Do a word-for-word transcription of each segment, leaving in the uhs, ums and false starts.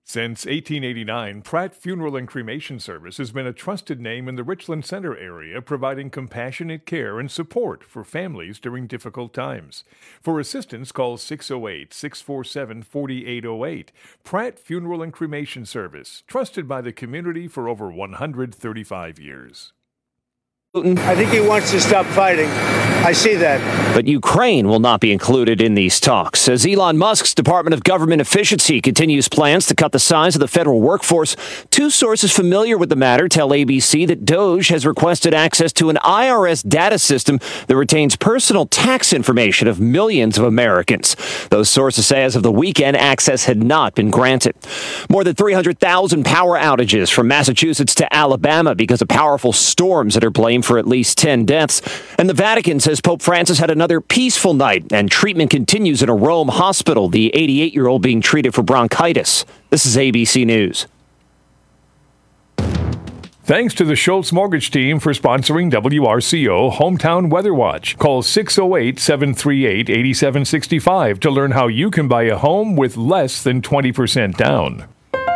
Since eighteen eighty-nine, Pratt Funeral and Cremation Service has been a trusted name in the Richland Center area, providing compassionate care and support for families during difficult times. For assistance, call six oh eight, six four seven, four eight oh eight. Pratt Funeral and Cremation Service, trusted by the community for over one hundred thirty-five years. I think he wants to stop fighting. I see that. But Ukraine will not be included in these talks, as Elon Musk's Department of Government Efficiency continues plans to cut the size of the federal workforce. Two sources familiar with the matter tell A B C that DOGE has requested access to an I R S data system that retains personal tax information of millions of Americans. Those sources say as of the weekend, access had not been granted. More than three hundred thousand power outages from Massachusetts to Alabama because of powerful storms that are blamed for at least ten deaths. And the Vatican says Pope Francis had another peaceful night, and treatment continues in a Rome hospital, the eighty-eight-year-old being treated for bronchitis. This is A B C News. Thanks to the Schultz Mortgage Team for sponsoring W R C O Hometown Weather Watch. Call six oh eight, seven three eight, eight seven six five to learn how you can buy a home with less than twenty percent down.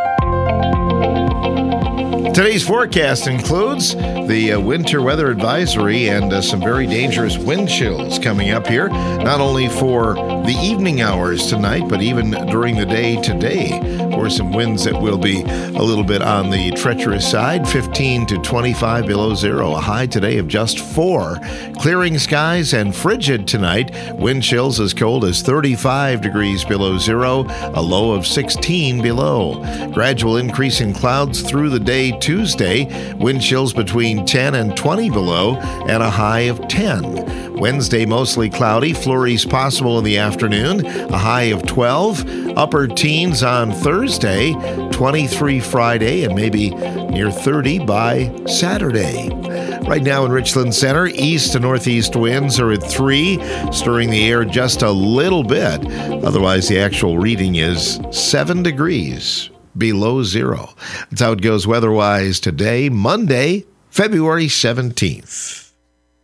Today's forecast includes the uh, winter weather advisory and uh, some very dangerous wind chills coming up here, not only for the evening hours tonight, but even during the day today, for some winds that will be a little bit on the treacherous side, fifteen to twenty-five below zero, a high today of just four. Clearing skies and frigid tonight, wind chills as cold as thirty-five degrees below zero, a low of sixteen below. Gradual increase in clouds through the day Tuesday, wind chills between ten and twenty below, and a high of ten. Wednesday, mostly cloudy, flurries possible in the afternoon, a high of twelve. Upper teens on Thursday, twenty-three Friday, and maybe near thirty by Saturday. Right now in Richland Center, east to northeast winds are at three, stirring the air just a little bit. Otherwise, the actual reading is seven degrees below zero. That's how it goes weather-wise today, Monday, February seventeenth.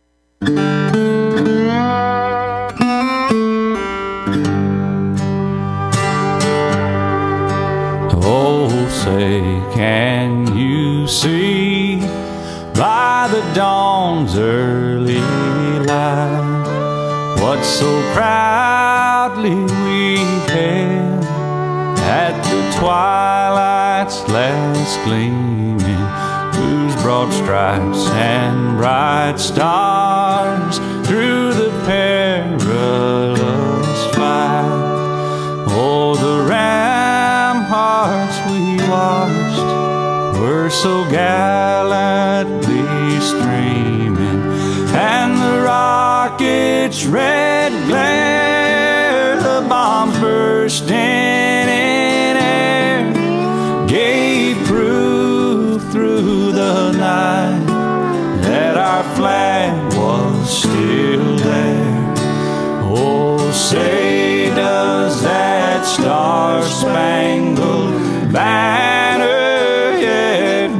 Oh, say, can you see by the dawn's early light what so proudly we hailed at the twilight's last gleaming, whose broad stripes and bright stars through the perilous fight? Oh, the ramparts we watched were so gallantly streaming, and the rocket's red glare, the bombs bursting in air, gave proof through the night that our flag was still there. Oh, say does that star-spangled banner yet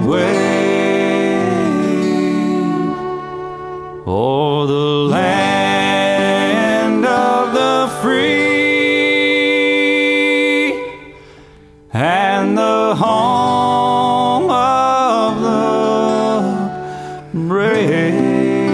wave o'er the land of the free and the home of the brave?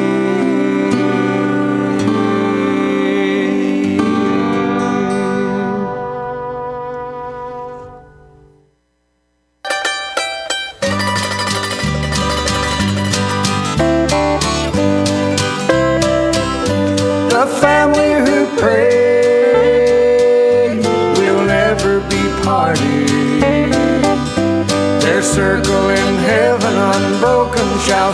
The family who pray will never be parted. Their circle in heaven unbroken shall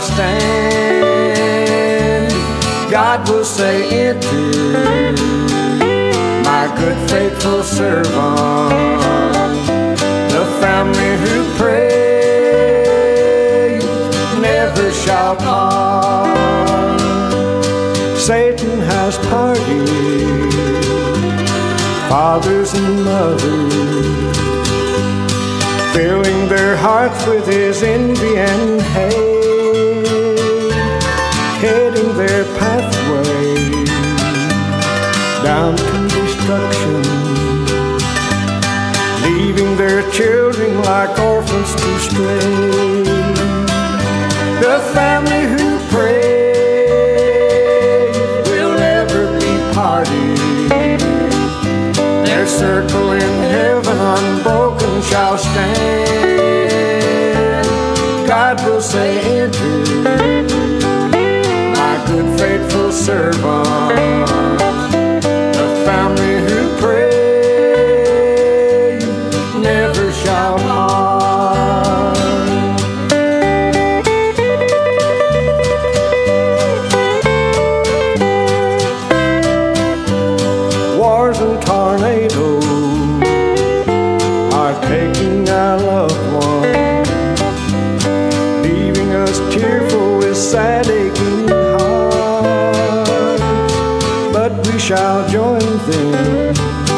stand. God will say, enter, my good faithful servant. The family who pray never shall part. Satan has parted fathers and mothers, filling their hearts with his envy and hate, heading their pathway down to destruction, leaving their children like orphans to stray. The family who prays will never be parted. Their circle in heaven unbroken shall stand. God will say, enter, my good faithful servant. The family who prays never shall part. Wars and tornadoes are taking our loved ones, leaving us tearful with sad aching hearts. But we shall join them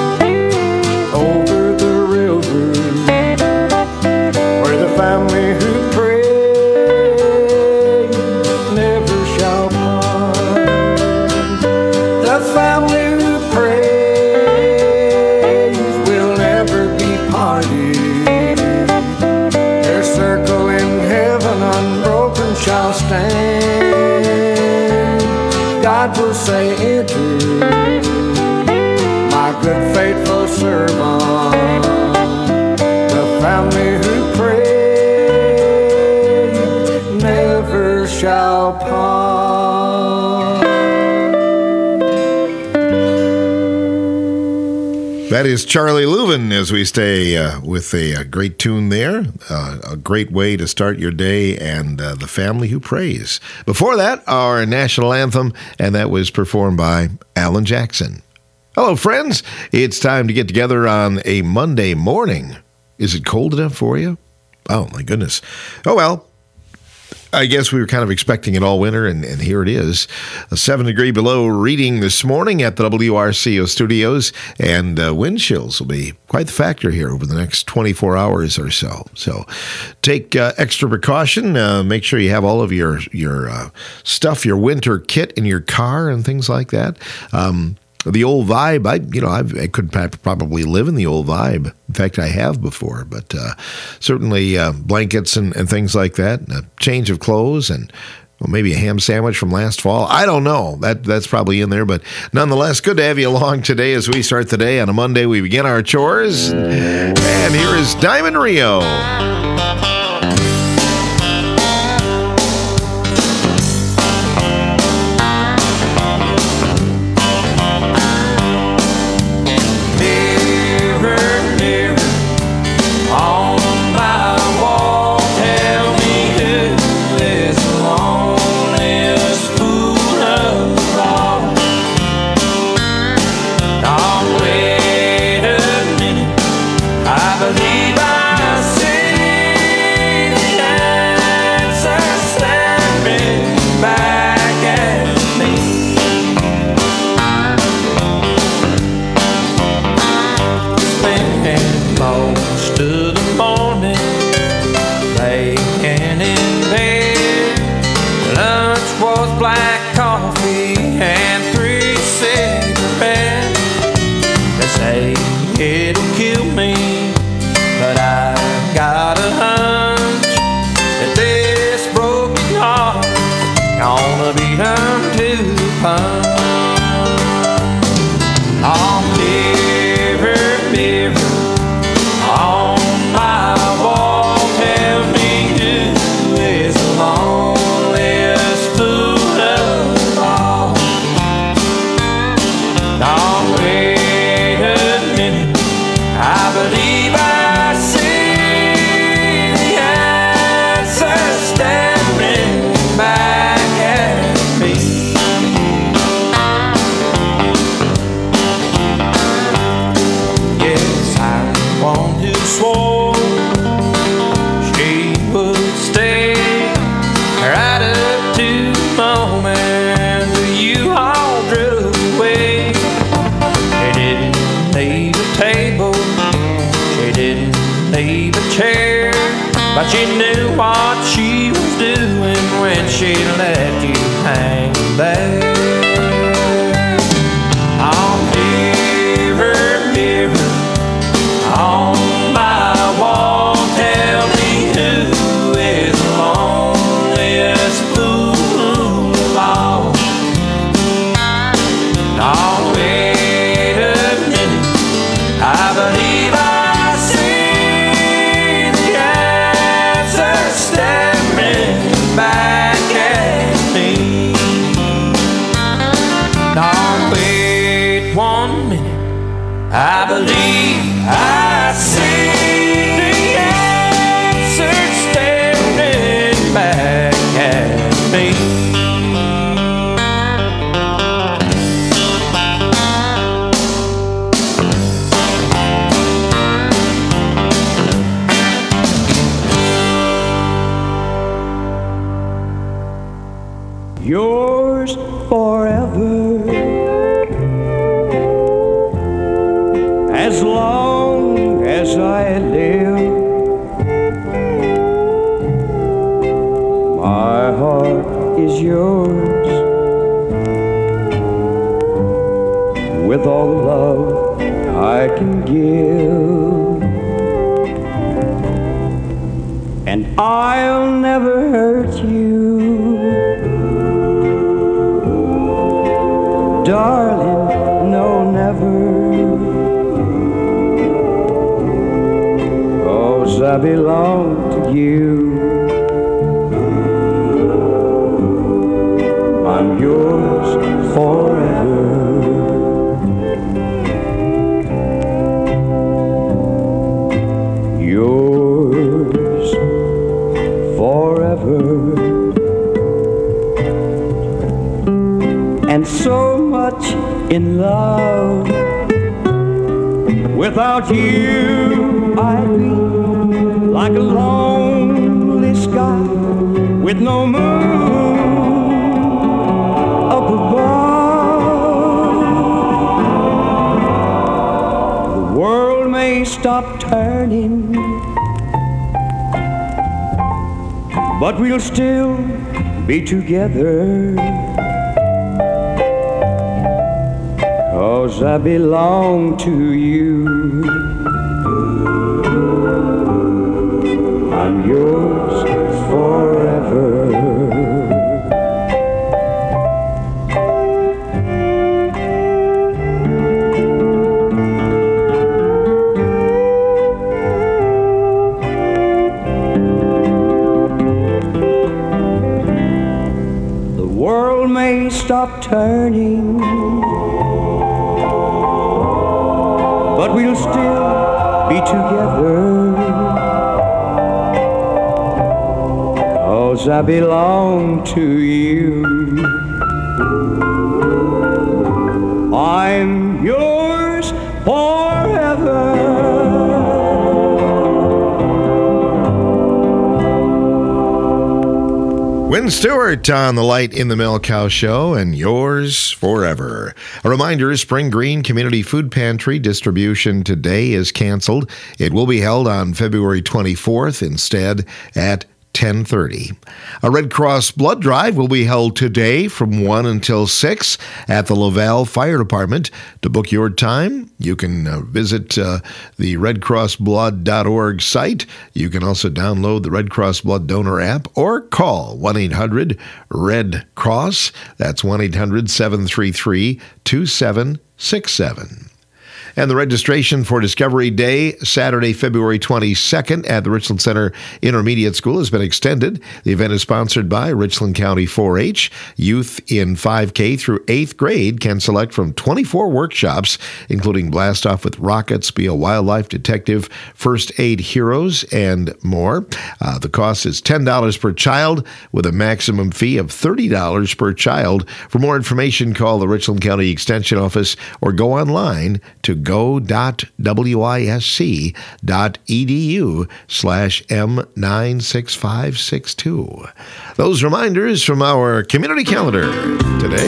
over the river, where the family who pray never shall part. The family who prays will never be parted. Their circle in heaven unbroken shall stand. God will say, enter, my good faithful servant. The family who prays never shall part. That is Charlie Louvin as we stay uh, with a, a great tune there. Uh, a great way to start your day, and uh, The Family Who Prays. Before that, our national anthem, and that was performed by Alan Jackson. Hello, friends. It's time to get together on a Monday morning. Is it cold enough for you? Oh, my goodness. Oh, well. I guess we were kind of expecting it all winter, and, and here it is. A seven degree below reading this morning at the W R C O studios, and uh, wind chills will be quite the factor here over the next twenty-four hours or so. So take uh, extra precaution. Uh, make sure you have all of your, your uh, stuff, your winter kit in your car and things like that. Um, The old vibe, I you know, I've, I could probably live in the old vibe. In fact, I have before, but uh, certainly uh, blankets and, and things like that, a change of clothes, and well, maybe a ham sandwich from last fall. I don't know. That That's probably in there, but nonetheless, good to have you along today as we start the day. On a Monday, we begin our chores, and here is Diamond Rio. But she knew what she was doing when she let you hang there. Oh, mirror, mirror on my wall. yours forever. As long as I live, my heart is yours. With all the love I can give, and I'll never hurt you, darling, no, never. 'Cause I belong to you. I'm yours forever. Yours forever. And so much in love. Without you I'd be like a lonely sky with no moon up above. The world may stop turning, but we'll still be together. 'Cause I belong to you. I'm yours forever. The world may stop turning, but we'll still be together. 'Cause I belong to you. I'm yours forever. Win Stewart on the Light in the Milk House Show, and yours forever. A reminder, Spring Green Community Food Pantry distribution today is canceled. It will be held on February twenty-fourth instead at ten thirty. A Red Cross blood drive will be held today from one until six at the Laval Fire Department. To book your time, you can uh, visit uh, the red cross blood dot org site. You can also download the Red Cross Blood Donor app or call one eight hundred red cross. That's one eight hundred seven three three two seven six seven. And the registration for Discovery Day, Saturday, February twenty-second at the Richland Center Intermediate School has been extended. The event is sponsored by Richland County four H. Youth in five K through eighth grade can select from twenty-four workshops, including Blast Off with Rockets, Be a Wildlife Detective, First Aid Heroes, and more. Uh, the cost is ten dollars per child with a maximum fee of thirty dollars per child. For more information, call the Richland County Extension Office or go online to go dot wisc dot edu slash m nine six five six two. Those reminders from our community calendar today.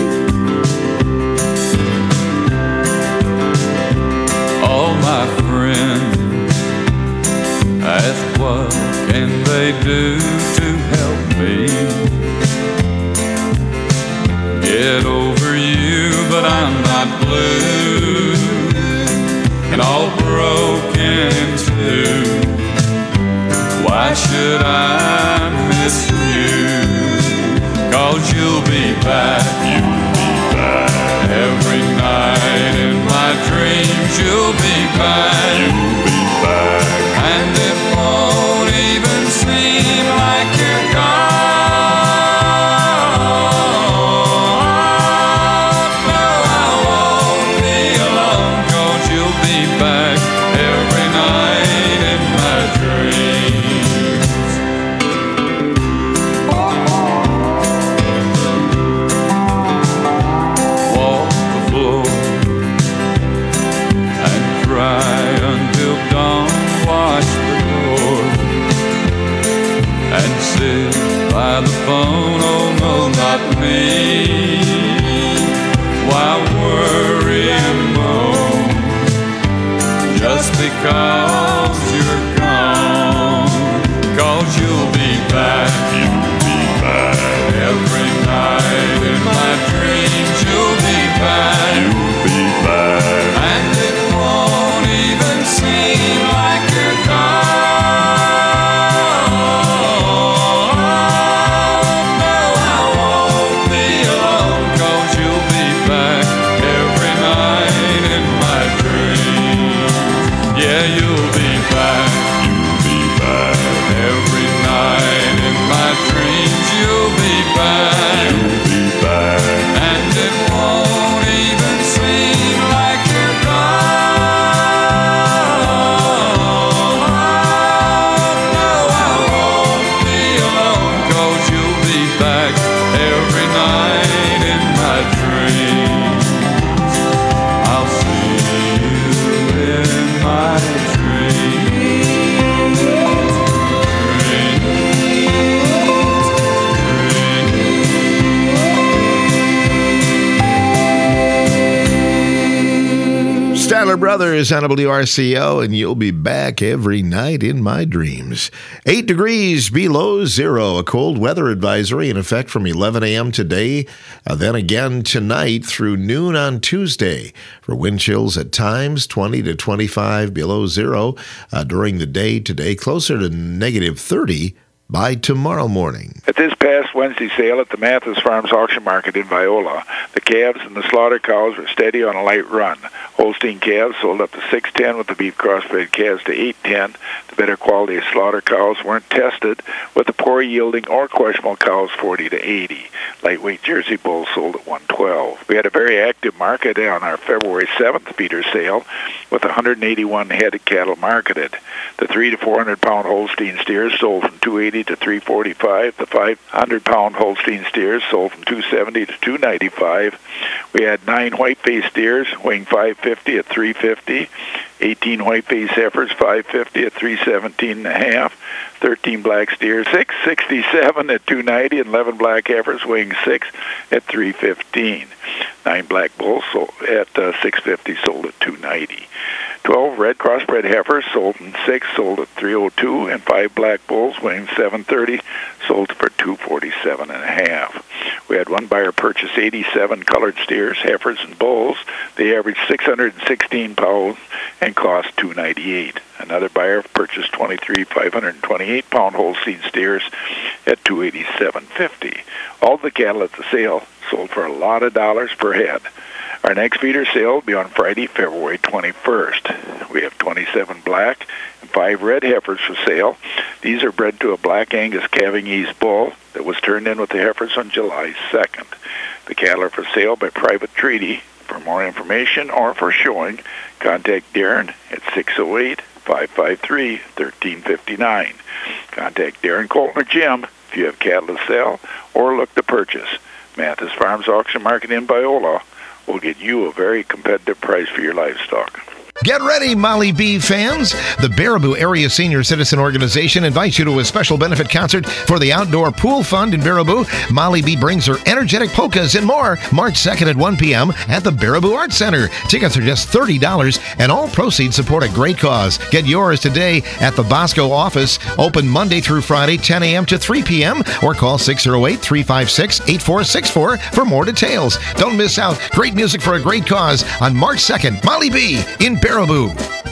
All my friends ask what can they do to help me get over you, but I'm not blue and all broken in two. Why should I miss you? 'Cause you'll be back, you'll be back every night in my dreams. You'll be back, you'll be back, and it won't even seem like you're gone. By the phone, oh no, not me. 'cause you're gone. 'Cause you'll be back, you'll be back every night in my dreams. You'll be back, you'll be back, and it won't even seem like you're gone. No, I won't be alone, 'cause you'll be back every night in my dreams. Yeah, you'll be back, you'll be back every night in my dreams. You'll be back, you'll be back, and it won't even seem like you're gone. No, I won't be alone, 'cause you'll be back every night in my dreams. I'll see you in my dreams. Statler Brothers on W R C O, and you'll be back every night in my dreams. Eight degrees below zero, a cold weather advisory in effect from eleven a.m. today, uh, then again tonight through noon on Tuesday. For wind chills at times, twenty to twenty-five below zero uh, during the day today, closer to negative thirty by tomorrow morning. At this past Wednesday sale at the Mathis Farms Auction Market in Viola, the calves and the slaughter cows were steady on a light run. Holstein calves sold up to six ten with the beef crossbred calves to eight ten. The better quality slaughter cows weren't tested, with the poor yielding or questionable cows forty to eighty. Lightweight Jersey bulls sold at one twelve. We had a very active market on our February seventh feeder sale with one hundred eighty-one head of cattle marketed. The three to four hundred pound Holstein steers sold from two eighty to three forty-five. The five hundred pound Holstein steers sold from two seventy to two ninety-five. We had nine white-faced steers weighing five fifty at three fifty. eighteen white-faced heifers five fifty at three seventeen and a half. thirteen black steers six sixty-seven at two ninety, and eleven black heifers weighing six at three fifteen. Nine black bulls sold at uh, six fifty, sold at two ninety. twelve red crossbred heifers sold in six, sold at three oh two, and five black bulls weighing seven thirty, sold for two forty-seven and a half. We had one buyer purchase eighty-seven colored steers, heifers, and bulls. They averaged six hundred sixteen pounds and cost two ninety-eight. Another buyer purchased twenty-three five hundred twenty-eight pound Holstein steers at two eighty-seven fifty. All the cattle at the sale sold for a lot of dollars per head. Our next feeder sale will be on Friday, February twenty-first. We have twenty-seven black and five red heifers for sale. These are bred to a Black Angus calving East bull that was turned in with the heifers on July second. The cattle are for sale by private treaty. For more information or for showing, contact Darren at six oh eight, five five three, one three five nine. Contact Darren, Colton, or Jim if you have cattle to sell or look to purchase. Mathis Farms Auction Market in Biola will get you a very competitive price for your livestock. Get ready, Molly B fans! The Baraboo Area Senior Citizen Organization invites you to a special benefit concert for the Outdoor Pool Fund in Baraboo. Molly B brings her energetic polkas and more March second at one p.m. at the Baraboo Arts Center. Tickets are just thirty dollars, and all proceeds support a great cause. Get yours today at the Bosco office, open Monday through Friday, ten a.m. to three p.m., or call six oh eight, three five six, eight four six four for more details. Don't miss out. Great music for a great cause on March second. Molly B in Baraboo.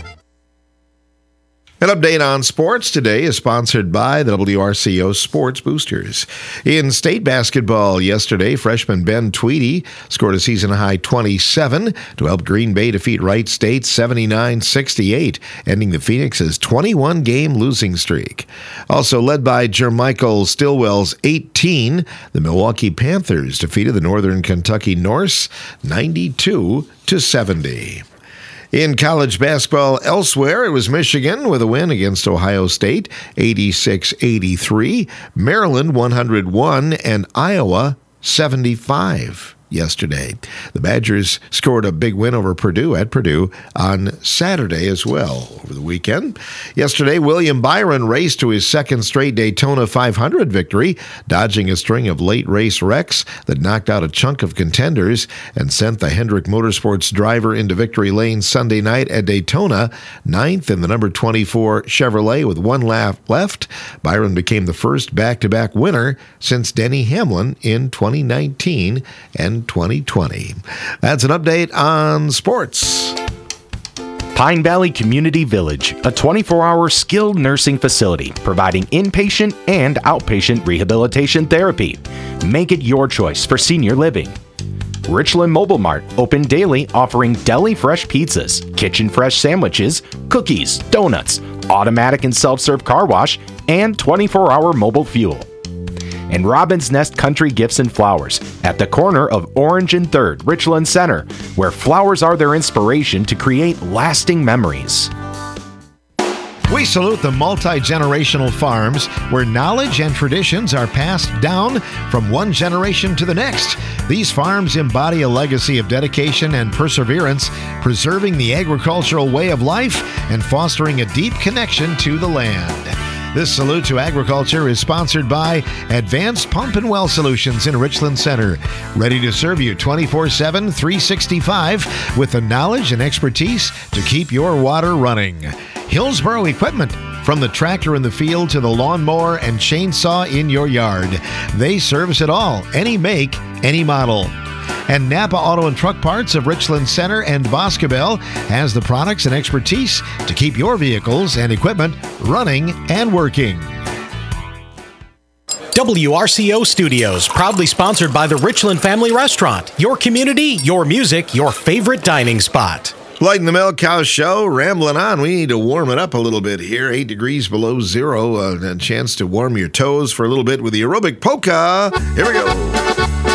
An update on sports today is sponsored by the W R C O Sports Boosters. In state basketball yesterday, freshman Ben Tweedy scored a season-high twenty-seven to help Green Bay defeat Wright State seventy-nine sixty-eight, ending the Phoenix's twenty-one game losing streak. Also led by Jermichael Stillwell's eighteen, the Milwaukee Panthers defeated the Northern Kentucky Norse ninety-two to seventy. In college basketball elsewhere, it was Michigan with a win against Ohio State, eighty-six eighty-three, Maryland one hundred one, and Iowa seventy-five. yesterday. The Badgers scored a big win over Purdue at Purdue on Saturday as well over the weekend. Yesterday, William Byron raced to his second straight Daytona five hundred victory, dodging a string of late race wrecks that knocked out a chunk of contenders and sent the Hendrick Motorsports driver into victory lane Sunday night at Daytona, ninth in the number twenty-four Chevrolet with one lap left. Byron became the first back-to-back winner since Denny Hamlin in twenty nineteen and twenty twenty. That's an update on sports. Pine Valley Community Village, a twenty-four hour skilled nursing facility providing inpatient and outpatient rehabilitation therapy. Make it your choice for senior living. Richland Mobile Mart, open daily, offering deli fresh pizzas, kitchen fresh sandwiches, cookies, donuts, automatic and self-serve car wash, and twenty-four hour mobile fuel. And Robin's Nest Country Gifts and Flowers at the corner of Orange and third, Richland Center, where flowers are their inspiration to create lasting memories. We salute the multi-generational farms where knowledge and traditions are passed down from one generation to the next. These farms embody a legacy of dedication and perseverance, preserving the agricultural way of life and fostering a deep connection to the land. This Salute to Agriculture is sponsored by Advanced Pump and Well Solutions in Richland Center, ready to serve you twenty-four seven, three sixty-five with the knowledge and expertise to keep your water running. Hillsboro Equipment, from the tractor in the field to the lawnmower and chainsaw in your yard. They service it all, any make, any model. And Napa Auto and Truck Parts of Richland Center and Boscobel has the products and expertise to keep your vehicles and equipment running and working. W R C O Studios, proudly sponsored by the Richland Family Restaurant. Your community, your music, your favorite dining spot. Light in the Milk Cow Show, rambling on. We need to warm it up a little bit here. Eight degrees below zero. Uh, a chance to warm your toes for a little bit with the aerobic polka. Here we go.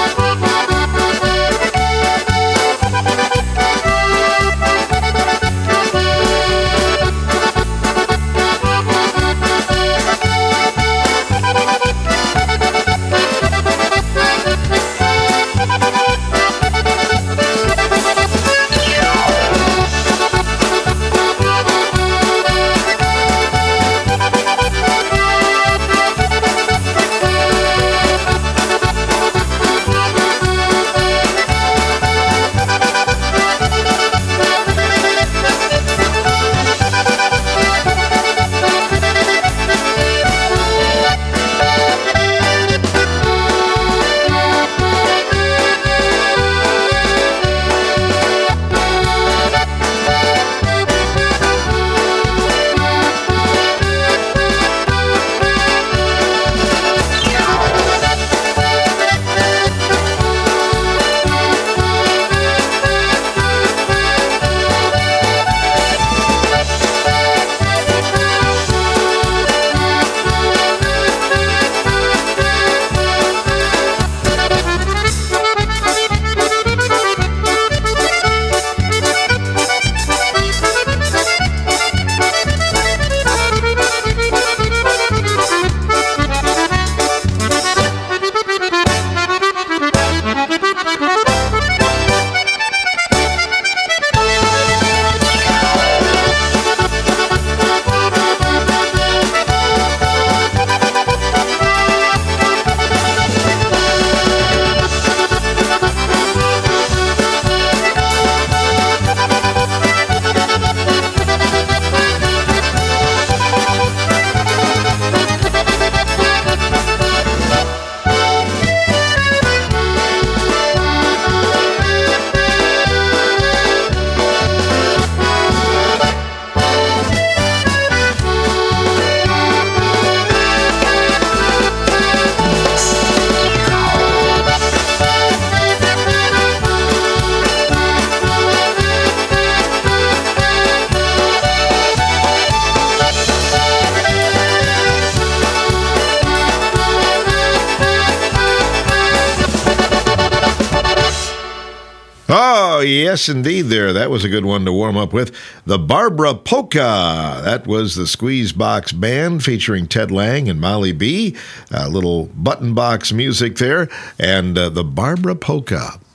Oh, yes, indeed there. That was a good one to warm up with. The Barbara Polka. That was the Squeeze Box Band featuring Ted Lang and Molly B. A little button box music there. And uh, the Barbara Polka.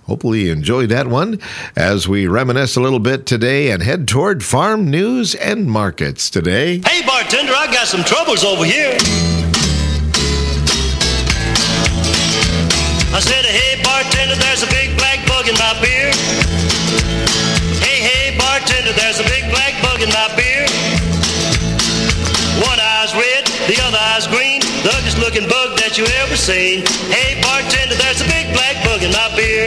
Hopefully you enjoyed that one as we reminisce a little bit today and head toward farm news and markets today. Hey, bartender, I got some troubles over here. I said, hey, bartender, there's a big black bug in my beer. Hey, hey, bartender, there's a big black bug in my beer. One eye's red, the other eye's green, the ugliest looking bug that you ever seen. Hey, bartender, there's a big black bug in my beer.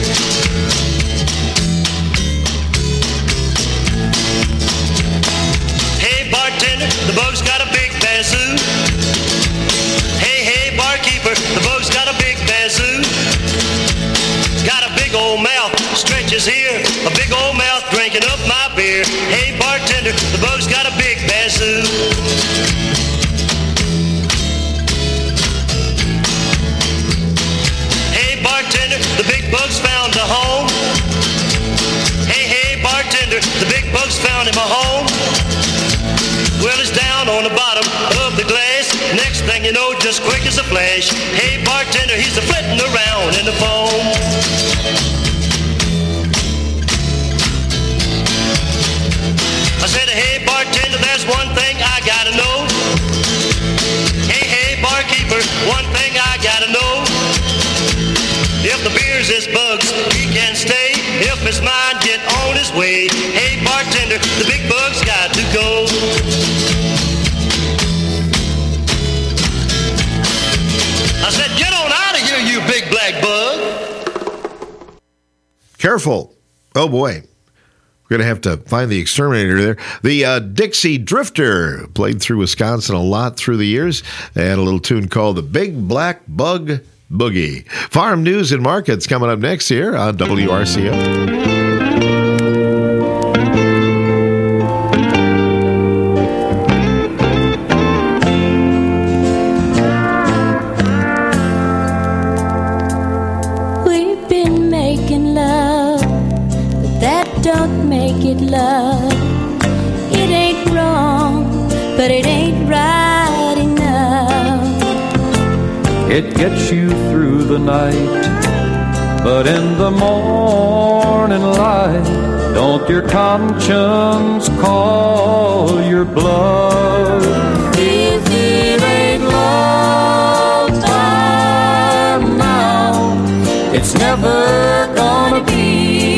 Hey, bartender, the bug's got a big bazoo. Hey, hey, barkeeper, the bug's got a big bazoo. Got a big old mouth, stretches here, a big old mouth drinking up my beer. Hey, bartender, the bug's got a big bazoo. Hey, bartender, the big bug's found a home. Hey, hey, bartender, the big bug's found him a home. Well, it's down on the bottom of the glass. Next thing you know, just quick as a flash. Hey, bartender, he's a-flitting around in the foam. I said, hey, bartender, there's one thing I gotta know. Hey, hey, barkeeper, one thing I gotta know. If the beer's his bugs, he can stay. If it's mine, get on his way. Hey, bartender, the big bug's got to go. I said, get on out of here, you big black bug. Careful. Oh, boy. We're going to have to find the exterminator there. The uh, Dixie Drifter played through Wisconsin a lot through the years. They had a little tune called The Big Black Bug Boogie. Farm news and markets coming up next here on W R C O. Love, it ain't wrong, but it ain't right enough. It gets you through the night, but in the morning light, don't your conscience call your bluff? If it ain't love time now, it's never gonna be.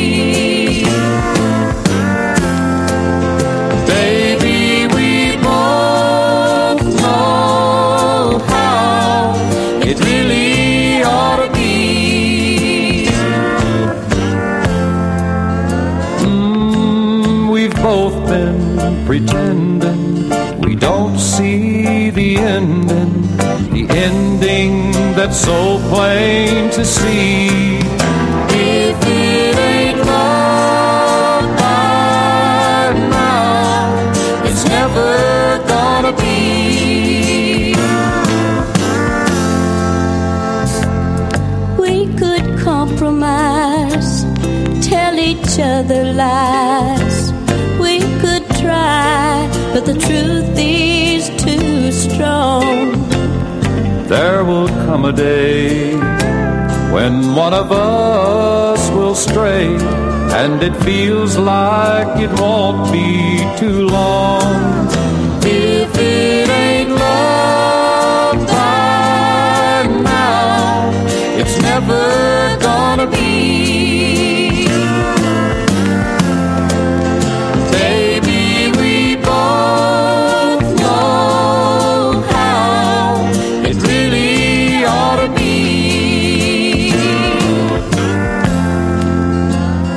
Pretending we don't see the ending, the ending that's so plain to see. If it ain't love by now, it's never gonna be. We could compromise, tell each other lies. We could try, but the truth is too strong. There will come a day when one of us will stray, and it feels like it won't be too long. If it ain't love by now, it's never gonna be.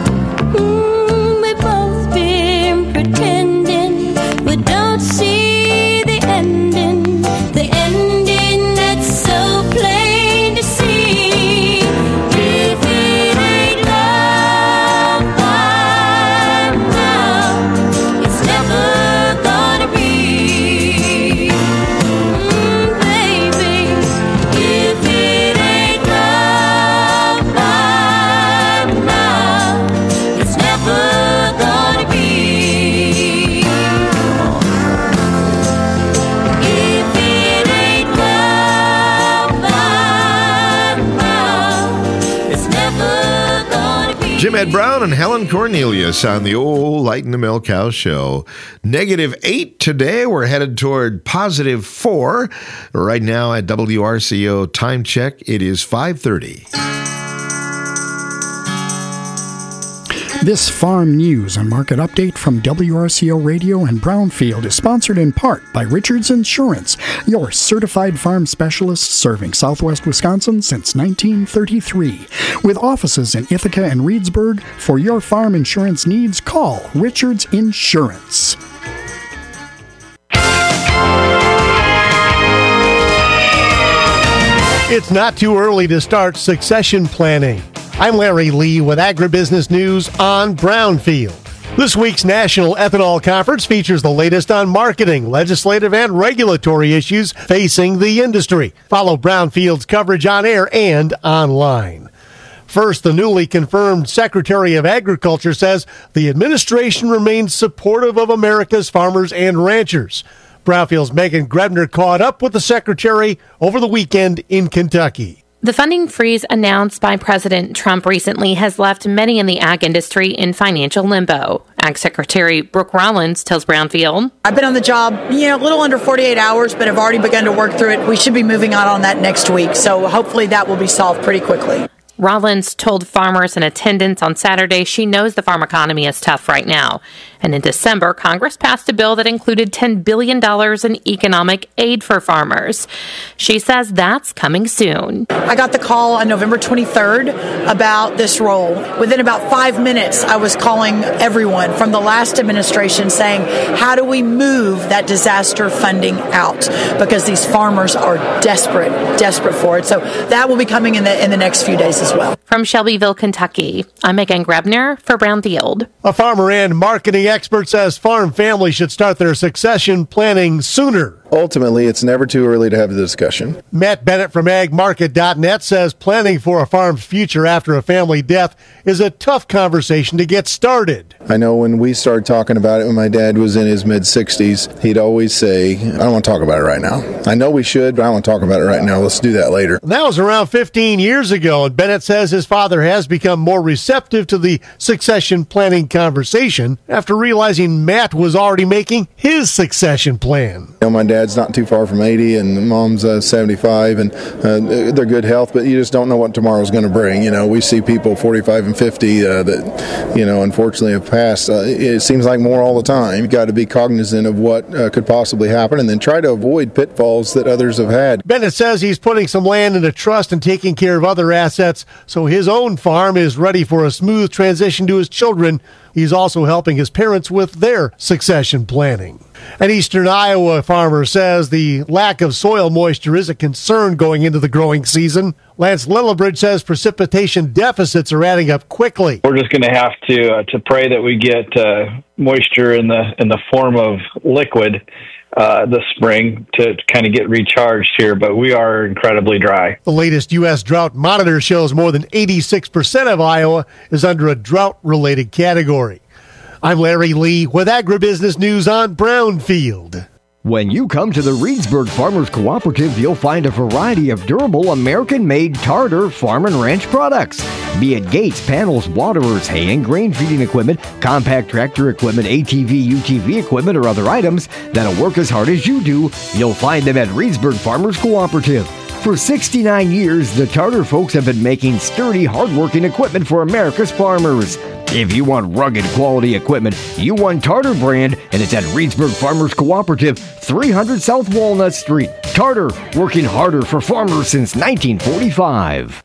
See Jim Ed Brown and Helen Cornelius on the old Light in the Milk House show. Negative eight today. We're headed toward positive four. Right now at W R C O time check, it is five thirty. This farm news and market update from W R C O Radio and Brownfield is sponsored in part by Richards Insurance, your certified farm specialist serving Southwest Wisconsin since nineteen thirty-three. With offices in Ithaca and Reedsburg, for your farm insurance needs, call Richards Insurance. It's not too early to start succession planning. I'm Larry Lee with Agribusiness News on Brownfield. This week's National Ethanol Conference features the latest on marketing, legislative, and regulatory issues facing the industry. Follow Brownfield's coverage on air and online. First, the newly confirmed Secretary of Agriculture says the administration remains supportive of America's farmers and ranchers. Brownfield's Megan Grebner caught up with the Secretary over the weekend in Kentucky. The funding freeze announced by President Trump recently has left many in the ag industry in financial limbo. Ag Secretary Brooke Rollins tells Brownfield, I've been on the job, you know, a little under forty-eight hours, but have already begun to work through it. We should be moving on on that next week, so hopefully that will be solved pretty quickly. Rollins told farmers in attendance on Saturday she knows the farm economy is tough right now. And in December, Congress passed a bill that included ten billion dollars in economic aid for farmers. She says that's coming soon. I got the call on November twenty-third about this role. Within about five minutes, I was calling everyone from the last administration saying, how do we move that disaster funding out? Because these farmers are desperate, desperate for it. So that will be coming in the in the next few days as well. From Shelbyville, Kentucky, I'm Megan Grebner for Brownfield. A farmer and marketing expert says farm families should start their succession planning sooner. Ultimately, it's never too early to have the discussion. Matt Bennett from ag market dot net says planning for a farm's future after a family death is a tough conversation to get started. I know when we started talking about it, when my dad was in his mid-sixties, he'd always say, I don't want to talk about it right now. I know we should, but I don't want to talk about it right now. Let's do that later. That was around fifteen years ago, and Bennett says his father has become more receptive to the succession planning conversation after realizing Matt was already making his succession plan. You know, my dad's not too far from eighty, and mom's uh, seventy-five, and uh, they're good health, but you just don't know what tomorrow's going to bring. You know, we see people forty-five and fifty uh, that, you know, unfortunately have passed. Uh, it seems like more all the time. You've got to be cognizant of what uh, could possibly happen and then try to avoid pitfalls that others have had. Bennett says he's putting some land into trust and taking care of other assets so his own farm is ready for a smooth transition to his children. He's also helping his parents with their succession planning. An eastern Iowa farmer says the lack of soil moisture is a concern going into the growing season. Lance Lillibridge says precipitation deficits are adding up quickly. We're just going to have to uh, to pray that we get uh, moisture in the in the form of liquid uh, this spring to kind of get recharged here, but we are incredibly dry. The latest U S drought monitor shows more than eighty-six percent of Iowa is under a drought-related category. I'm Larry Lee with Agribusiness News on Brownfield. When you come to the Reedsburg Farmers Cooperative, you'll find a variety of durable American-made Tartar farm and ranch products. Be it gates, panels, waterers, hay and grain feeding equipment, compact tractor equipment, A T V, U T V equipment, or other items that'll work as hard as you do, you'll find them at Reedsburg Farmers Cooperative. For sixty-nine years, the Tartar folks have been making sturdy, hard-working equipment for America's farmers. If you want rugged quality equipment, you want Tartar brand, and it's at Reedsburg Farmers Cooperative, three hundred South Walnut Street. Tartar, working harder for farmers since nineteen forty-five.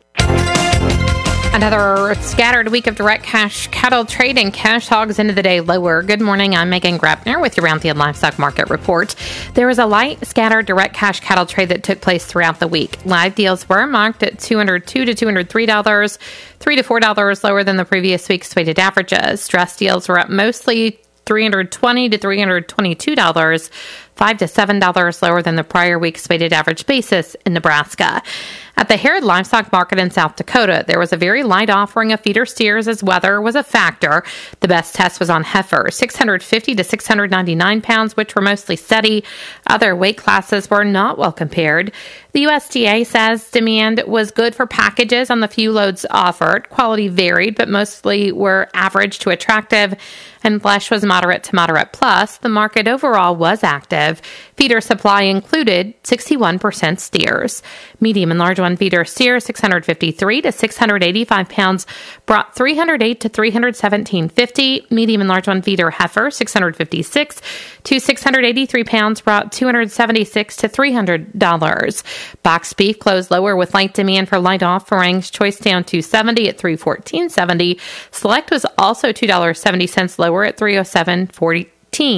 Another scattered week of direct cash cattle trade and cash hogs into the day lower. Good morning, I'm Megan Grabner with your Brownfield Livestock Market Report. There was a light scattered direct cash cattle trade that took place throughout the week. Live deals were marked at two hundred two to two hundred three dollars, three to four dollars lower than the previous week's weighted averages. Dress deals were up mostly three hundred twenty to three hundred twenty-two dollars, five to seven dollars lower than the prior week's weighted average basis in Nebraska. At the Herod Livestock Market in South Dakota, there was a very light offering of feeder steers as weather was a factor. The best test was on heifers, six hundred fifty to six hundred ninety-nine pounds, which were mostly steady. Other weight classes were not well compared. The U S D A says demand was good for packages on the few loads offered. Quality varied, but mostly were average to attractive, and flesh was moderate to moderate plus. The market overall was active. Feeder supply included sixty-one percent steers. Medium and large one feeder steers, six hundred fifty-three to six hundred eighty-five pounds, brought three hundred eight to three hundred seventeen fifty. Medium and large one feeder heifer, six hundred fifty-six to six hundred eighty-three pounds, brought two hundred seventy-six to three hundred dollars. Box beef closed lower with light demand for light offerings. Choice down two seventy at three fourteen seventy. Select was also two dollars and seventy cents lower at three oh seven forty.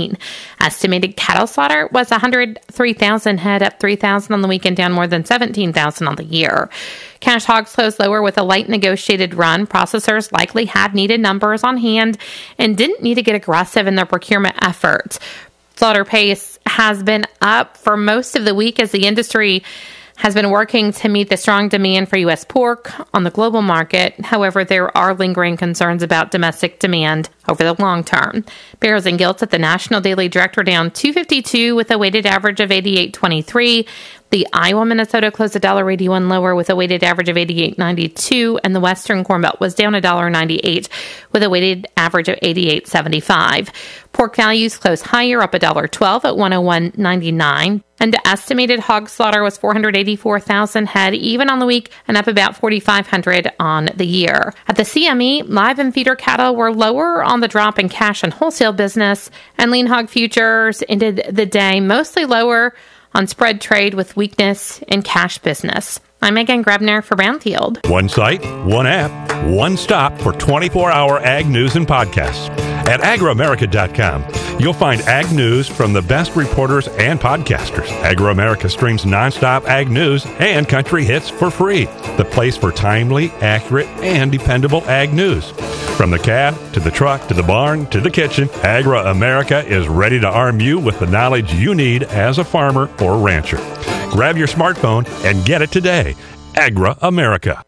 Estimated cattle slaughter was one hundred three thousand head, up three thousand on the weekend, down more than seventeen thousand on the year. Cash hogs closed lower with a light negotiated run. Processors likely had needed numbers on hand and didn't need to get aggressive in their procurement efforts. Slaughter pace has been up for most of the week as the industry has been working to meet the strong demand for U S pork on the global market. However, there are lingering concerns about domestic demand over the long term. Barrows and Gilts at the National Daily Direct were down two fifty-two with a weighted average of eighty-eight twenty-three. The Iowa Minnesota closed one dollar eighty-one lower with a weighted average of eighty-eight ninety-two, and the Western Corn Belt was down one dollar ninety-eight with a weighted average of eighty-eight seventy-five. Pork values closed higher, up one dollar twelve at one oh one ninety-nine. And the estimated hog slaughter was four hundred eighty-four thousand head, even on the week, and up about forty-five hundred on the year. At the C M E, live and feeder cattle were lower on the drop in cash and wholesale business, and lean hog futures ended the day mostly lower on spread trade with weakness in cash business. I'm Megan Grebner for Brownfield. One site, one app, one stop for twenty-four hour ag news and podcasts. At agro america dot com, you'll find ag news from the best reporters and podcasters. AgroAmerica streams nonstop ag news and country hits for free. The place for timely, accurate, and dependable ag news. From the cab, to the truck, to the barn, to the kitchen, AgroAmerica is ready to arm you with the knowledge you need as a farmer or rancher. Grab your smartphone and get it today. AgroAmerica.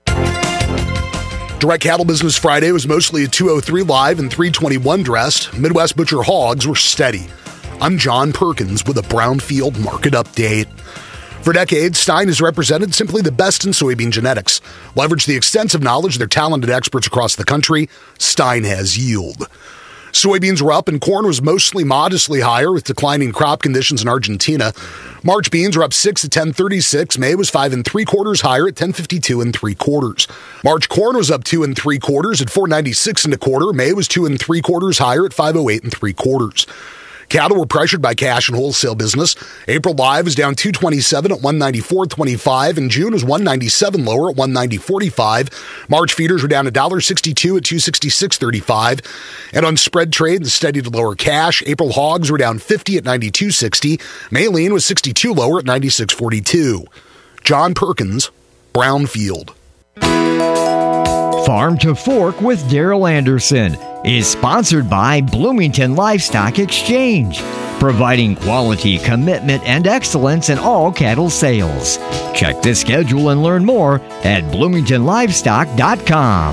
Direct Cattle Business Friday was mostly a two oh three live and three twenty-one dressed. Midwest Butcher hogs were steady. I'm John Perkins with a Brownfield market update. For decades, Stein has represented simply the best in soybean genetics. Leverage the extensive knowledge of their talented experts across the country. Stein has yield. Soybeans were up and corn was mostly modestly higher with declining crop conditions in Argentina. March beans were up six at ten thirty-six. May was five and three quarters higher at ten fifty-two and three quarters. March corn was up two and three quarters at four ninety-six and a quarter. May was two and three quarters higher at five oh eight and three quarters. Cattle were pressured by cash and wholesale business. April live was down two twenty-seven at one ninety-four twenty-five, and June was one ninety-seven lower at one ninety forty-five. March feeders were down one dollar sixty-two at two sixty-six thirty-five. And on spread trade, the steady to lower cash. April hogs were down fifty at ninety-two sixty. May lean was sixty-two lower at ninety-six forty-two. John Perkins, Brownfield. Farm to Fork with Daryl Anderson is sponsored by Bloomington Livestock Exchange, providing quality, commitment, and excellence in all cattle sales. Check the schedule and learn more at bloomington livestock dot com.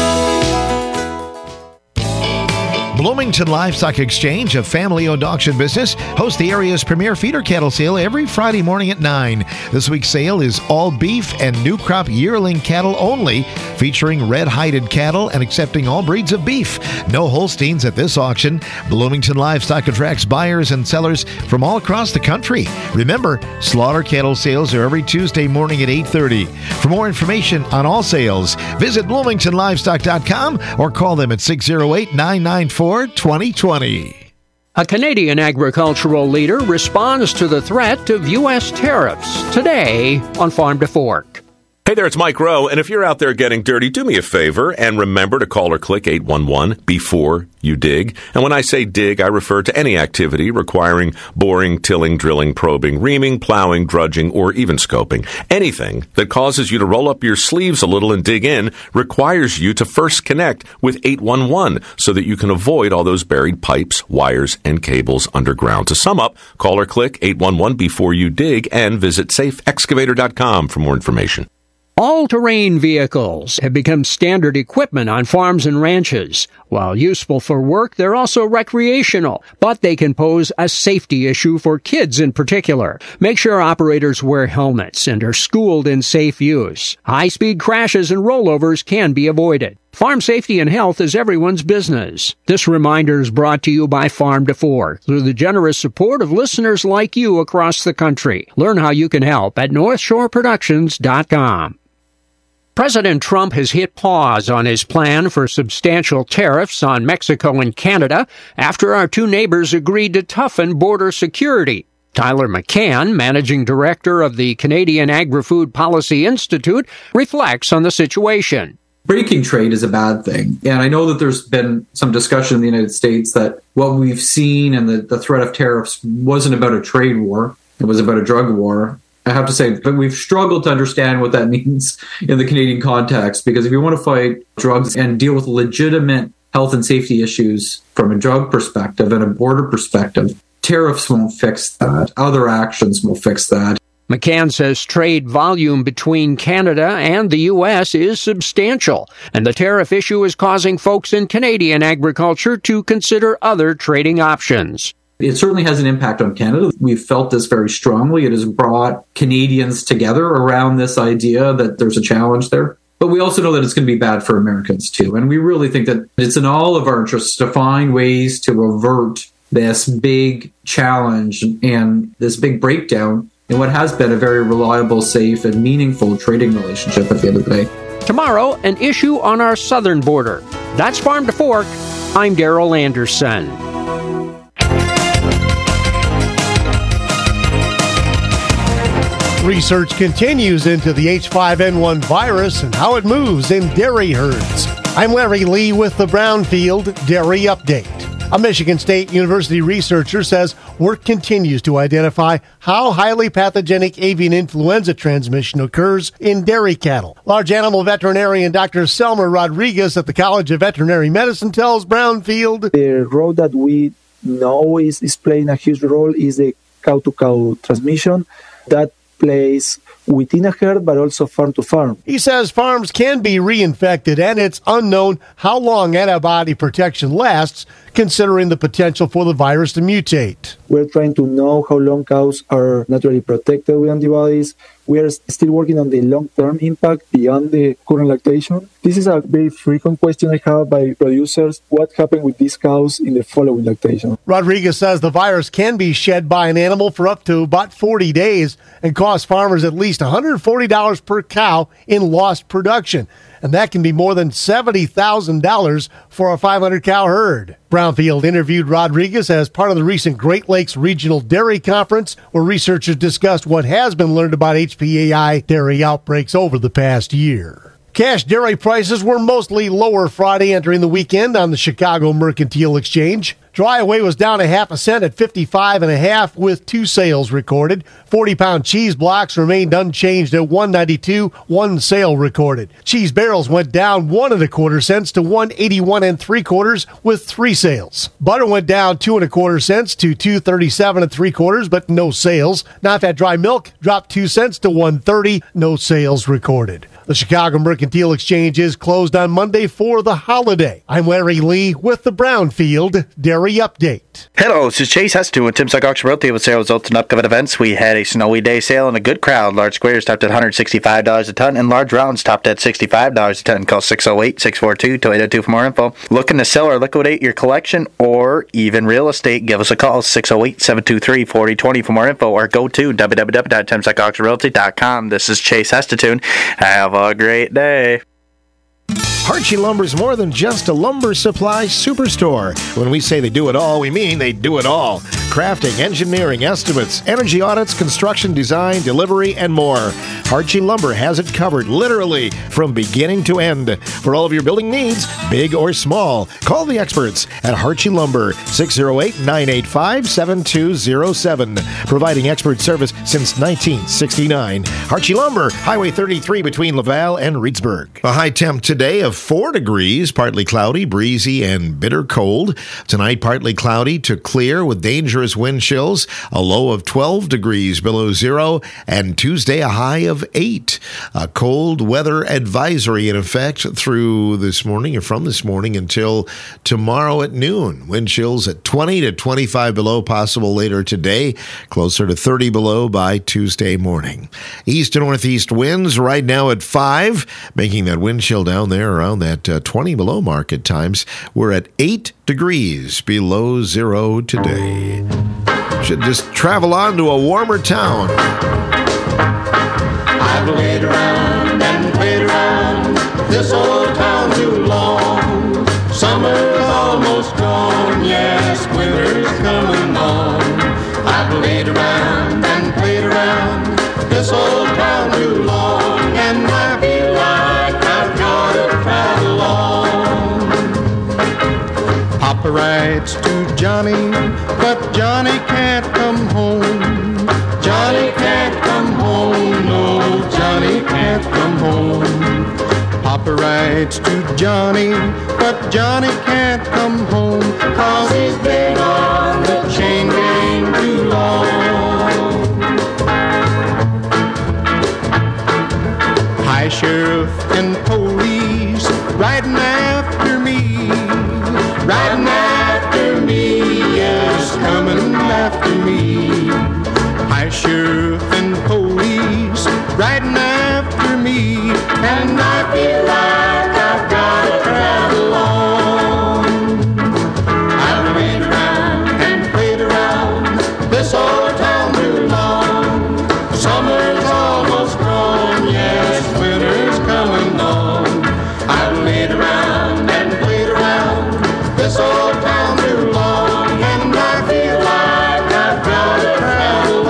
Bloomington Livestock Exchange, a family-owned auction business, hosts the area's premier feeder cattle sale every Friday morning at nine. This week's sale is all beef and new crop yearling cattle only, featuring red-hided cattle and accepting all breeds of beef. No Holsteins at this auction. Bloomington Livestock attracts buyers and sellers from all across the country. Remember, slaughter cattle sales are every Tuesday morning at eight thirty. For more information on all sales, visit bloomington livestock dot com or call them at six oh eight, nine nine four, twenty twenty. A Canadian agricultural leader responds to the threat of U S tariffs today on Farm to Fork. Hey there, it's Mike Rowe, and if you're out there getting dirty, do me a favor and remember to call or click eight one one before you dig. And when I say dig, I refer to any activity requiring boring, tilling, drilling, probing, reaming, plowing, drudging, or even scoping. Anything that causes you to roll up your sleeves a little and dig in requires you to first connect with eight one one so that you can avoid all those buried pipes, wires, and cables underground. To sum up, call or click eight one one before you dig and visit safe excavator dot com for more information. All-terrain vehicles have become standard equipment on farms and ranches. While useful for work, they're also recreational, but they can pose a safety issue for kids in particular. Make sure operators wear helmets and are schooled in safe use. High-speed crashes and rollovers can be avoided. Farm safety and health is everyone's business. This reminder is brought to you by Farm to Fork through the generous support of listeners like you across the country. Learn how you can help at north shore productions dot com. President Trump has hit pause on his plan for substantial tariffs on Mexico and Canada after our two neighbors agreed to toughen border security. Tyler McCann, managing director of the Canadian Agri-Food Policy Institute, reflects on the situation. Breaking trade is a bad thing. And I know that there's been some discussion in the United States that what we've seen and the, the threat of tariffs wasn't about a trade war. It was about a drug war. I have to say, but we've struggled to understand what that means in the Canadian context, because if you want to fight drugs and deal with legitimate health and safety issues from a drug perspective and a border perspective, tariffs won't fix that. Other actions will fix that. McCann says trade volume between Canada and the U S is substantial, and the tariff issue is causing folks in Canadian agriculture to consider other trading options. It certainly has an impact on Canada. We've felt this very strongly. It has brought Canadians together around this idea that there's a challenge there. But we also know that it's going to be bad for Americans too. And we really think that it's in all of our interests to find ways to avert this big challenge and this big breakdown in what has been a very reliable, safe, and meaningful trading relationship at the end of the day. Tomorrow, an issue on our southern border. That's Farm to Fork. I'm Daryl Anderson. Research continues into the H five N one virus and how it moves in dairy herds. I'm Larry Lee with the Brownfield Dairy Update. A Michigan State University researcher says work continues to identify how highly pathogenic avian influenza transmission occurs in dairy cattle. Large animal veterinarian Doctor Selmer Rodriguez at the College of Veterinary Medicine tells Brownfield the role that we know is, is playing a huge role is the cow-to-cow transmission. That plays within a herd, but also farm to farm. He says farms can be reinfected, and it's unknown how long antibody protection lasts, considering the potential for the virus to mutate. We're trying to know how long cows are naturally protected with antibodies. We are still working on the long-term impact beyond the current lactation. This is a very frequent question I have by producers. What happened with these cows in the following lactation? Rodriguez says the virus can be shed by an animal for up to about forty days and cost farmers at least one hundred forty dollars per cow in lost production. And that can be more than seventy thousand dollars for a five hundred cow herd. Brownfield interviewed Rodriguez as part of the recent Great Lakes Regional Dairy Conference, where researchers discussed what has been learned about H P A I dairy outbreaks over the past year. Cash dairy prices were mostly lower Friday entering the weekend on the Chicago Mercantile Exchange. Dry away was down a half a cent at fifty-five and a half with two sales recorded. forty pound cheese blocks remained unchanged at one ninety-two, one sale recorded. Cheese barrels went down one and a quarter cents to one eighty-one and three quarters with three sales. Butter went down two and a quarter cents to two thirty-seven and three quarters, but no sales. Not-fat dry milk dropped two cents to one thirty, no sales recorded. The Chicago Mercantile Exchange is closed on Monday for the holiday. I'm Larry Lee with the Brownfield Dairy Update. Hello, this is Chase Heston with Tim's Auction Realty with sales results and upcoming events. We had a snowy day sale and a good crowd. Large squares topped at one hundred sixty-five dollars a ton and large rounds topped at sixty-five dollars a ton. Call six oh eight, six four two, two eight oh two for more info. Looking to sell or liquidate your collection or even real estate? Give us a call, six oh eight, seven two three, four oh two oh for more info, or go to w w w dot tim's auction realty dot com. This is Chase Heston. Have a great day. Harchie Lumber is more than just a lumber supply superstore. When we say they do it all, we mean they do it all. Crafting, engineering, estimates, energy audits, construction, design, delivery, and more. Harchie Lumber has it covered, literally, from beginning to end. For all of your building needs, big or small, call the experts at Harchie Lumber, six oh eight, nine eight five, seven two oh seven. Providing expert service since nineteen sixty-nine. Harchie Lumber, Highway thirty-three between Laval and Reedsburg. A high temp today of four degrees, partly cloudy, breezy, and bitter cold. Tonight, partly cloudy to clear with dangerous wind chills, a low of twelve degrees below zero, and Tuesday, a high of of eight. A cold weather advisory in effect through this morning or from this morning until tomorrow at noon. Wind chills at twenty to twenty-five below, possible later today, closer to thirty below by Tuesday morning. East to northeast winds right now at five, making that wind chill down there around that uh, twenty below mark at times. We're at eight degrees below zero today. Should just travel on to a warmer town. I've played around and played around this old town too long. Summer's almost gone, yes, winter's coming on. I've played around and played around this old town too long, and I feel like I've got to travel on. Papa writes to Johnny, but Johnny can't come home. Johnny can't come home, no, Johnny can't come home. Papa writes to Johnny, but Johnny can't come home, 'cause he's been on the chain gang too long. High sheriff and police riding after me, riding after me, yes, coming after me. High sheriff and police riding after me, and I feel like I've got to travel on. I've played around and played around this old town too long. Summer's almost gone, yes, winter's coming on. I've played around and played around this old town too long, and I feel like I've got to travel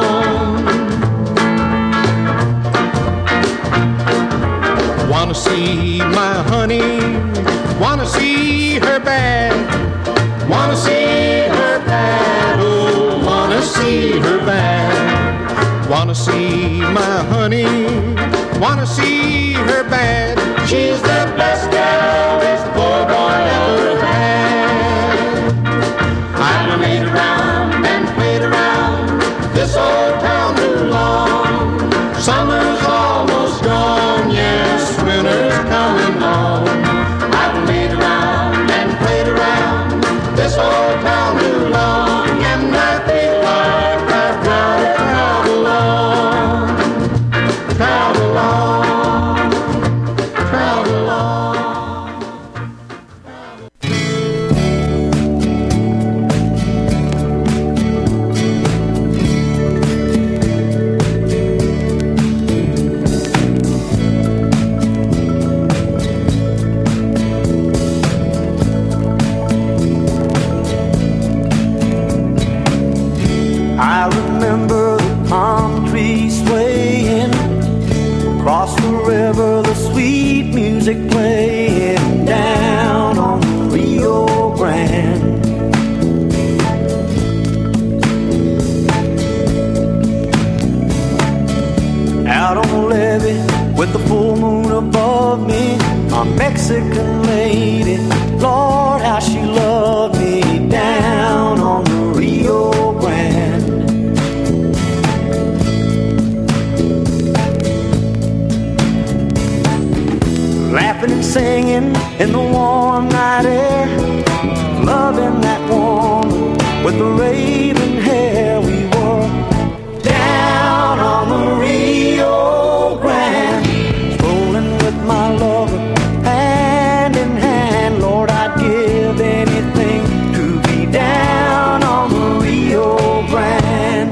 on. wanna see my honey, wanna see her bad, wanna see her bad, oh, wanna see her bad. Wanna see my honey, wanna see her bad. She's the best gal this poor boy ever had. I've played around and played around this old town too long. Summer's almost gone, yes, winter's coming on. I've played around and played around this old town too long, and I feel like I've got to travel on, travel on, travel on. I remember the palm trees swaying across the river, the sweet music playing down on the Rio Grande. Out on the levee with the full moon above me, my Mexican lady, Lord, how she loved me down on the Rio Grande. Laughing and singing in the warm night air, loving that woman with the raven hair. We were down on the Rio Grande, strolling with my lover, hand in hand. Lord, I'd give anything to be down on the Rio Grande.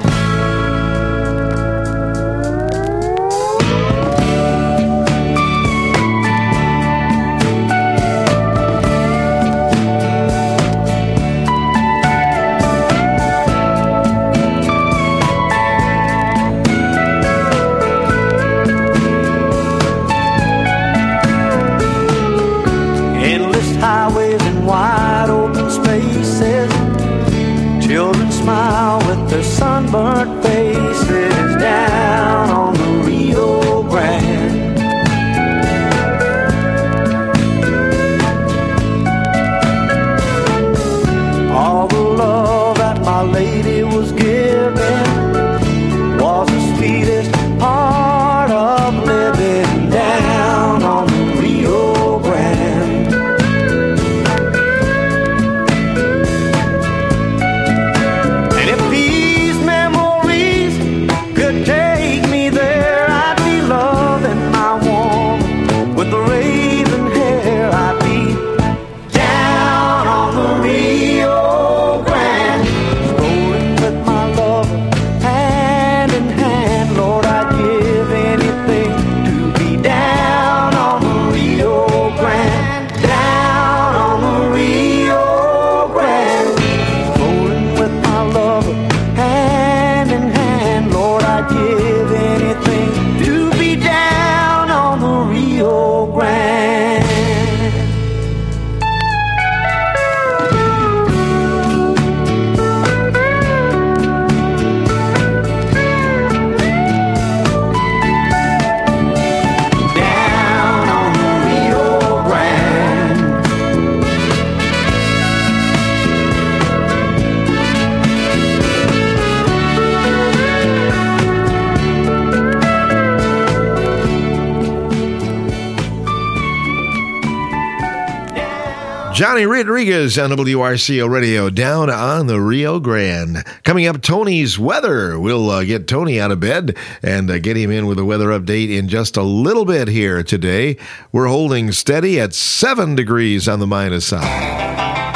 Johnny Rodriguez on W R C O Radio down on the Rio Grande. Coming up, Tony's weather. We'll uh, get Tony out of bed and uh, get him in with a weather update in just a little bit here today. We're holding steady at seven degrees on the minus side.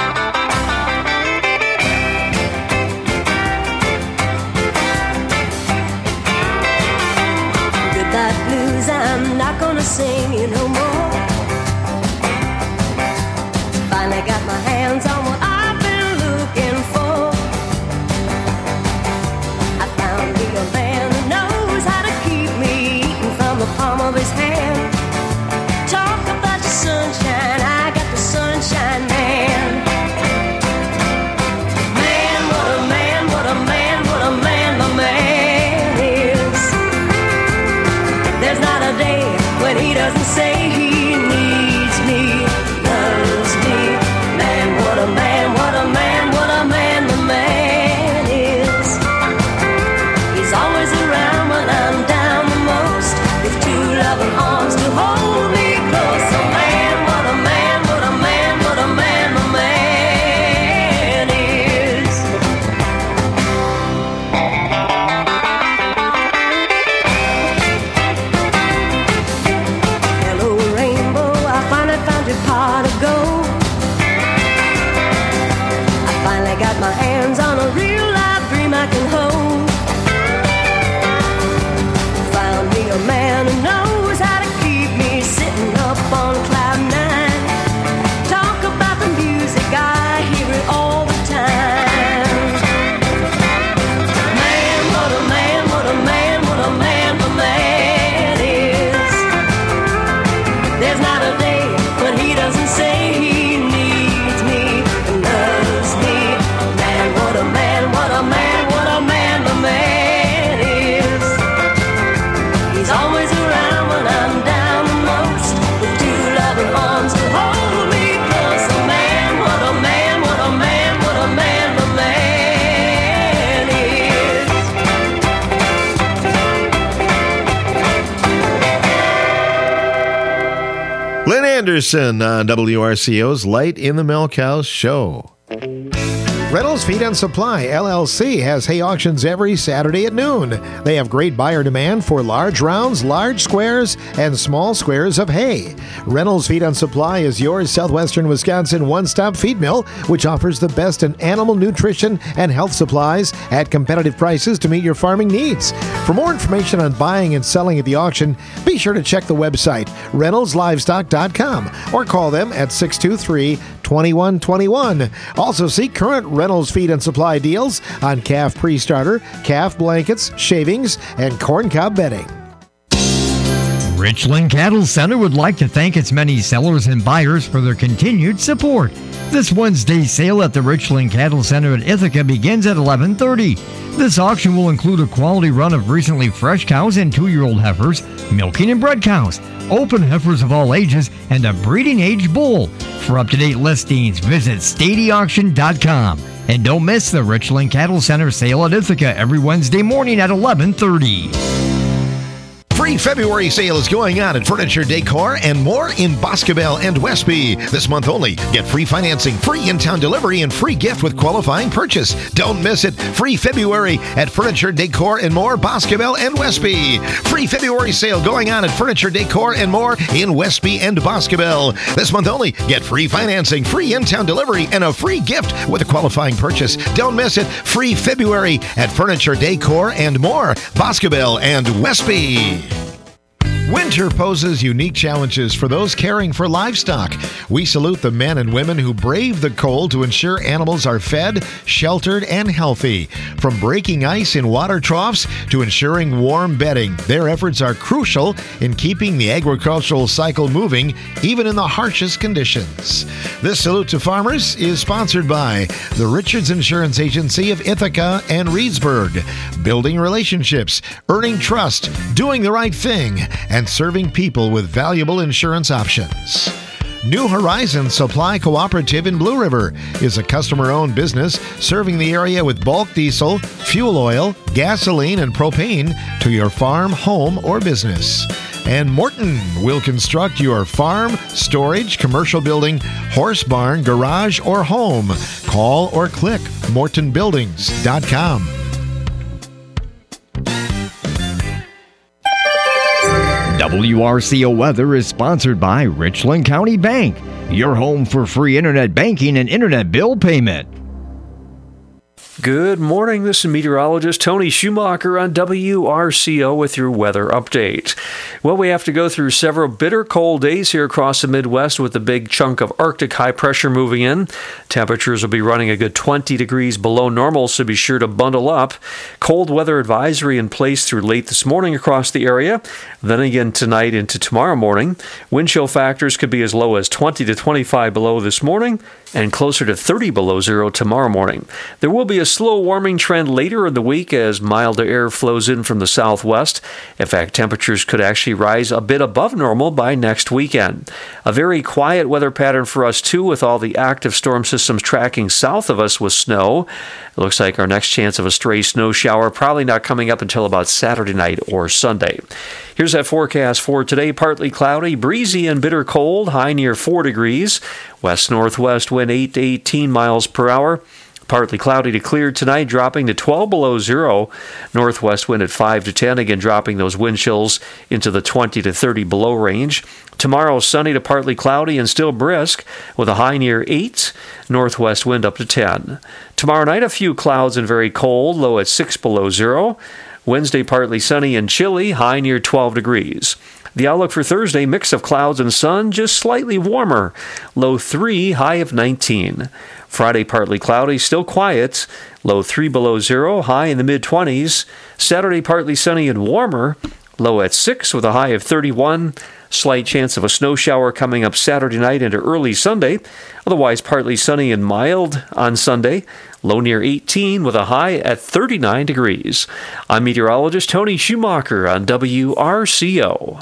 Goodbye blues, I'm not gonna sing you no more. Finally got my hands on what I've been looking for. I found me a man who knows how to keep me eating from the palm of his hand. Talk about your sunshine, I got the sunshine man. Man, what a man, what a man, what a man my man is. There's not a day when he doesn't say he needs me, loves me. Man, what a man, what a man, what a man the man is. He's always around when I'm down the most, with two loving arms to hold me close. A man, what a man, what a man, what a man the man is. Hello rainbow, I finally found your pot of gold. Finally got my hands on a real life dream I can hold. Found me a man who knows how to keep me sitting up on cloud nine. Talk about the music, I hear it all the time. Man, what a man, what a man, what a man the man is. There's not a day when he doesn't say he needs me and loves me. What a man, what a man, what a man the man is. He's always around when I'm down the most, with two loving arms to hold me close. A man, what a man, what a man, what a man the man is. Lynn Anderson on W R C O's Light in the Milk House show. Reynolds Feed and Supply, L L C, has hay auctions every Saturday at noon. They have great buyer demand for large rounds, large squares, and small squares of hay. Reynolds Feed and Supply is your southwestern Wisconsin one-stop feed mill, which offers the best in animal nutrition and health supplies at competitive prices to meet your farming needs. For more information on buying and selling at the auction, be sure to check the website, reynolds livestock dot com, or call them at six two three, two one two one. Also see current Reynolds Feed and Supply deals on calf pre-starter, calf blankets, shavings, and corncob bedding. Richland Cattle Center would like to thank its many sellers and buyers for their continued support. This Wednesday's sale at the Richland Cattle Center at Ithaca begins at eleven thirty. This auction will include a quality run of recently fresh cows and two-year-old heifers, milking and bred cows, open heifers of all ages, and a breeding age bull. For up-to-date listings, visit stady auction dot com. And don't miss the Richland Cattle Center sale at Ithaca every Wednesday morning at eleven thirty. Free February sale is going on at Furniture Decor and more in Boscobel and Westby. This month only, get free financing, free in-town delivery, and free gift with qualifying purchase. Don't miss it. Free February at Furniture Decor and more, Boscobel and Westby. Free February sale going on at Furniture Decor and more in Westby and Boscobel. This month only, get free financing, free in-town delivery, and a free gift with a qualifying purchase. Don't miss it. Free February at Furniture Decor and more, Boscobel and Westby. Winter poses unique challenges for those caring for livestock. We salute the men and women who brave the cold to ensure animals are fed, sheltered, and healthy. From breaking ice in water troughs to ensuring warm bedding, their efforts are crucial in keeping the agricultural cycle moving, even in the harshest conditions. This salute to farmers is sponsored by the Richards Insurance Agency of Ithaca and Reedsburg. Building relationships, earning trust, doing the right thing, and serving people with valuable insurance options. New Horizon Supply Cooperative in Blue River is a customer-owned business serving the area with bulk diesel, fuel oil, gasoline, and propane to your farm, home, or business. And Morton will construct your farm, storage, commercial building, horse barn, garage, or home. Call or click morton buildings dot com. W R C O Weather is sponsored by Richland County Bank, your home for free internet banking and internet bill payment. Good morning. This is meteorologist Tony Schumacher on W R C O with your weather update. Well, we have to go through several bitter cold days here across the Midwest with a big chunk of Arctic high pressure moving in. Temperatures will be running a good twenty degrees below normal, so be sure to bundle up. Cold weather advisory in place through late this morning across the area. Then again tonight into tomorrow morning. Wind chill factors could be as low as twenty to twenty-five below this morning and closer to thirty below zero tomorrow morning. There will be a slow warming trend later in the week as milder air flows in from the southwest. In fact, temperatures could actually rise a bit above normal by next weekend. A very quiet weather pattern for us too, with all the active storm systems tracking south of us with snow. It looks like our next chance of a stray snow shower probably not coming up until about Saturday night or Sunday. Here's that forecast for today. Partly cloudy, breezy and bitter cold, high near four degrees. West-northwest wind eight to eighteen miles per hour. Partly cloudy to clear tonight, dropping to twelve below zero. Northwest wind at five to ten, again dropping those wind chills into the twenty to thirty below range. Tomorrow, sunny to partly cloudy and still brisk, with a high near eight. Northwest wind up to ten. Tomorrow night, a few clouds and very cold, low at six below zero. Wednesday, partly sunny and chilly, high near twelve degrees. The outlook for Thursday, mix of clouds and sun, just slightly warmer. Low three, high of nineteen. Friday, partly cloudy, still quiet. Low three below zero, high in the mid-twenties. Saturday, partly sunny and warmer. Low at six with a high of thirty-one. Slight chance of a snow shower coming up Saturday night into early Sunday. Otherwise, partly sunny and mild on Sunday. Low near eighteen with a high at thirty-nine degrees. I'm meteorologist Tony Schumacher on W R C O.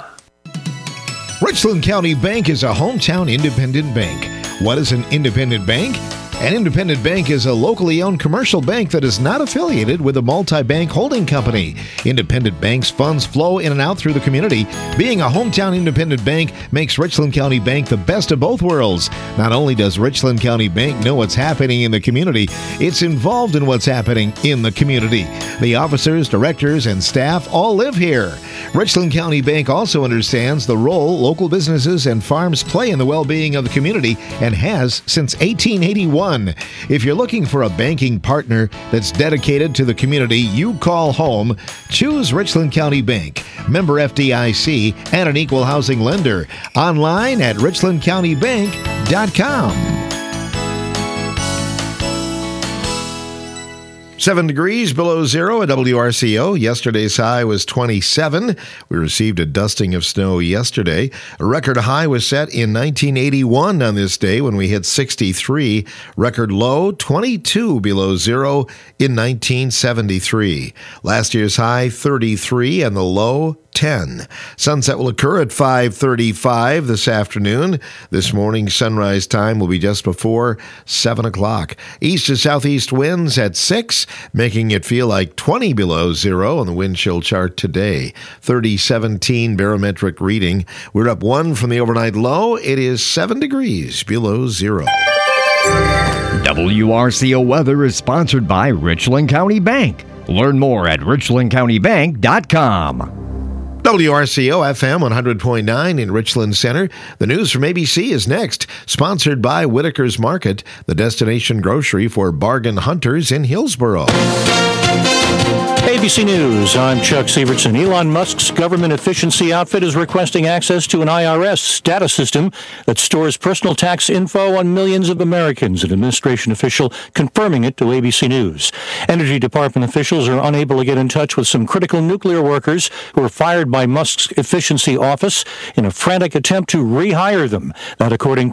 Richland County Bank is a hometown independent bank. What is an independent bank? An independent bank is a locally owned commercial bank that is not affiliated with a multi-bank holding company. Independent banks' funds flow in and out through the community. Being a hometown independent bank makes Richland County Bank the best of both worlds. Not only does Richland County Bank know what's happening in the community, it's involved in what's happening in the community. The officers, directors, and staff all live here. Richland County Bank also understands the role local businesses and farms play in the well-being of the community and has since eighteen eighty-one. If you're looking for a banking partner that's dedicated to the community you call home, choose Richland County Bank, member F D I C, and an equal housing lender. Online at richland county bank dot com. Seven degrees below zero at W R C O. Yesterday's high was twenty-seven. We received a dusting of snow yesterday. A record high was set in nineteen eighty-one on this day when we hit sixty-three. Record low, twenty-two below zero in nineteen seventy-three. Last year's high, thirty-three, and the low, ten. Sunset will occur at five thirty-five this afternoon. This morning, sunrise time will be just before seven o'clock. East to southeast winds at six, making it feel like twenty below zero on the wind chill chart today. thirty seventeen barometric reading. We're up one from the overnight low. It is seven degrees below zero. W R C O Weather is sponsored by Richland County Bank. Learn more at richland county bank dot com. W R C O F M one hundred point nine in Richland Center. The news from A B C is next, sponsored by Whitaker's Market, the destination grocery for bargain hunters in Hillsboro. A B C News, I'm Chuck Sievertson. Elon Musk's government efficiency outfit is requesting access to an I R S data system that stores personal tax info on millions of Americans, an administration official confirming it to A B C News. Energy Department officials are unable to get in touch with some critical nuclear workers who were fired by Musk's efficiency office in a frantic attempt to rehire them. That according